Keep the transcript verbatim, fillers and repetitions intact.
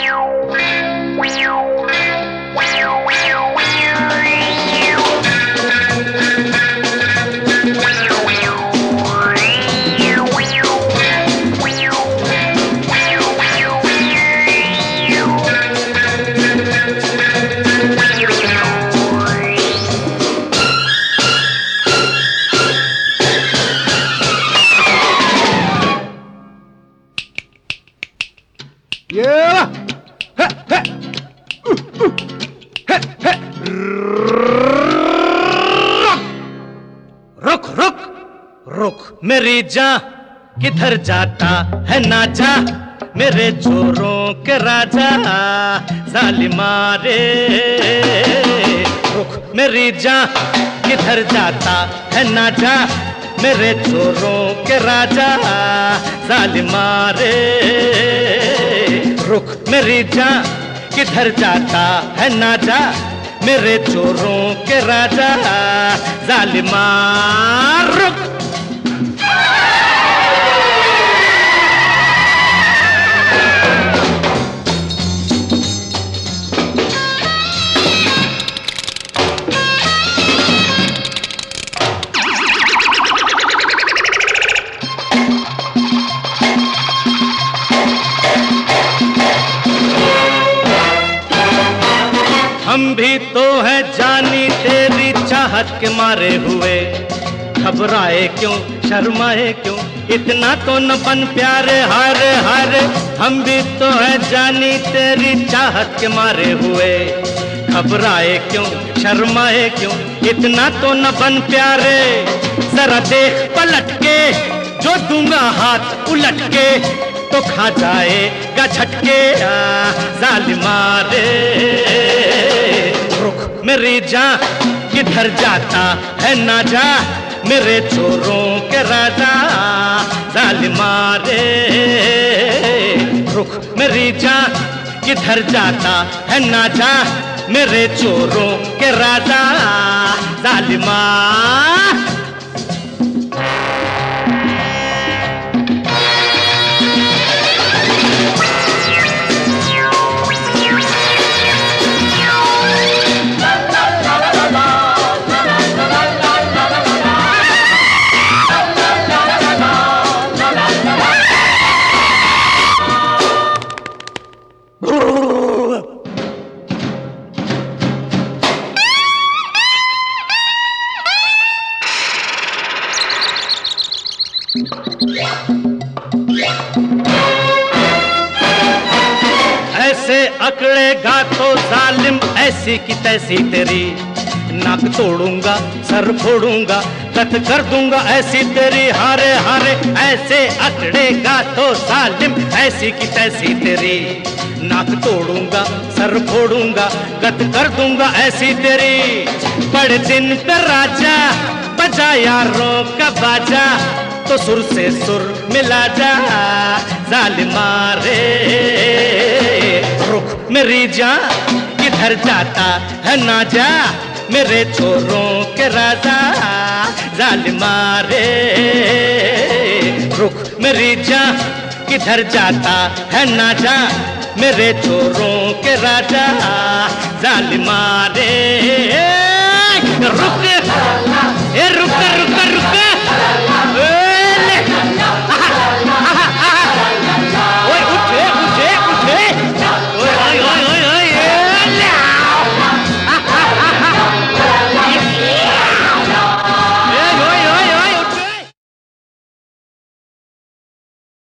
रुक रुक रुक मेरी जान, किधर जाता है ना जा, मेरे जोरों के राजा जालिमा रे। रुक मेरी जान, किधर जाता है ना जा, मेरे जोरों के राजा जालिमा रे। रुक मेरी जान, किधर जाता है ना जा, मेरे चोरों के राजा जालिमा। रुक हम भी तो है जानी तेरी चाहत के मारे हुए, घबराए क्यों शर्माए क्यों, इतना तो न बन प्यारे हारे हारे। हम भी तो है जानी तेरी चाहत के मारे हुए, घबराए क्यों शर्माए क्यों, इतना तो न बन प्यारे। जरा देख पलट के, जो दूंगा हाथ उलट के, तो खा जाएगा झटके जालिमा रे। रुक मेरी जान, किधर जाता है ना जा, मेरे चोरों के राजा जालिमा रे। रुक मेरी जान, किधर जाता है ना जा, मेरे चोरों के राजा जालिमा। ऐसे अकड़ेगा तो जालिम ऐसी की तैसी तेरी, नाक तोड़ूंगा सर फोड़ूंगा कत कर दूंगा ऐसी तेरी हारे हारे। ऐसे अकड़ेगा तो जालिम ऐसी की तैसी तेरी, नाक तोड़ूंगा सर फोड़ूंगा कत कर दूंगा ऐसी तेरी। बड़े दिन पे राजा बजा यारों का बाजा, तो सुर से सुर मिला जा जालिमा रे। रुक मेरी जान, किधर जाता है ना जा, मेरे चोरों के राजा जालिमा रे। रुक मेरी जान, किधर जाता है ना जा, मेरे चोरों के राजा जालिमा रे। रुक ए रुक